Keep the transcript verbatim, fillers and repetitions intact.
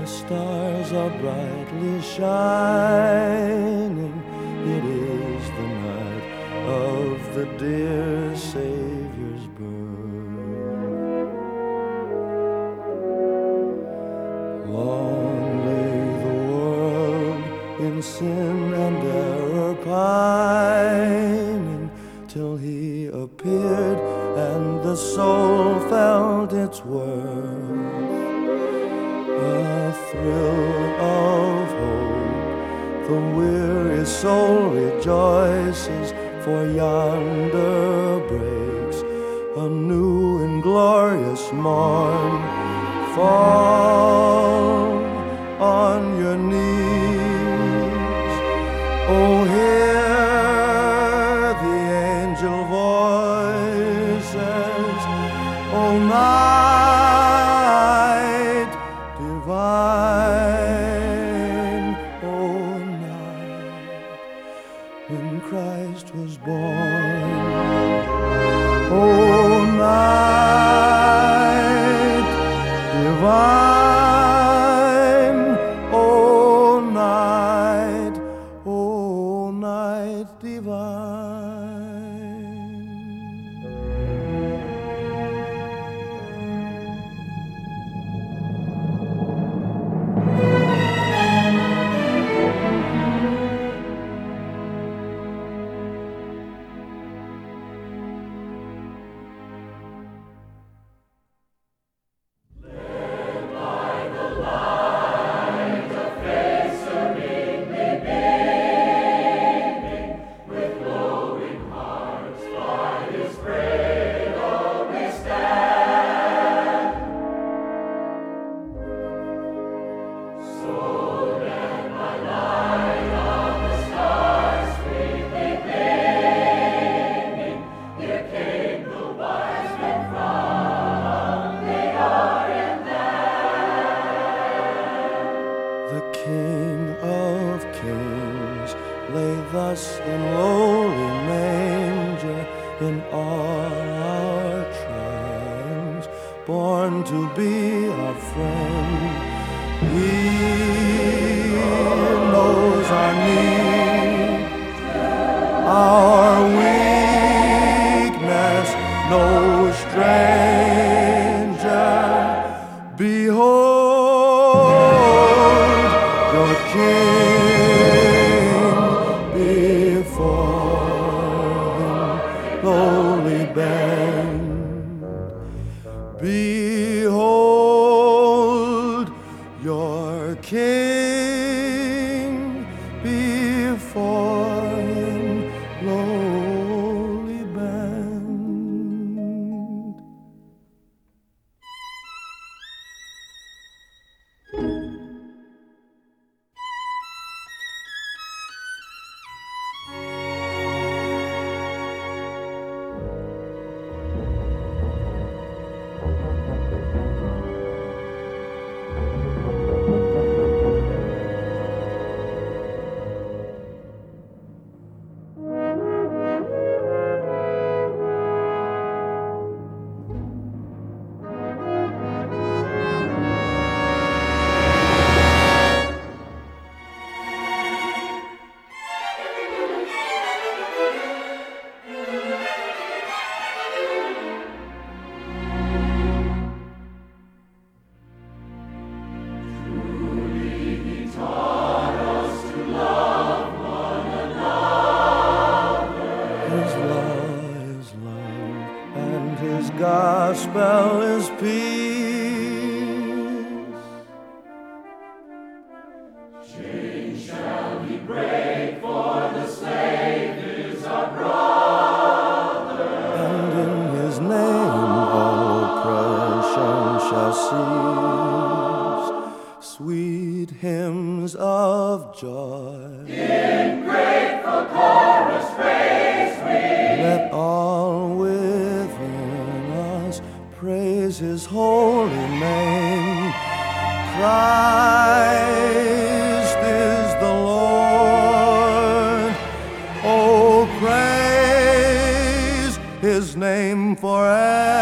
The stars are brightly shining. It is the night of the dear Savior's birth. Long lay the world in sin and error pining, till he appeared and the soul felt its worth. A thrill of hope, the weary soul rejoices, for yonder breaks a new and glorious morn. Fall on your knees, oh, hear the angel voices, oh, night divine, oh, night when Christ was born, oh, night divine, oh, night, oh, night divine. The King of Kings lay thus in lowly manger, in all our trials, born to be our friend. He knows our need, our weakness, no stranger. Behold your King, before him lowly bend. Behold your King, before him lowly bend. His gospel is peace. Chains shall he break, for the slave is our brother. And in his name all oppression shall cease. Sweet hymns of joy in grateful chorus praise we. Let all within us praise his holy name. Christ is the Lord. Oh, praise his name forever.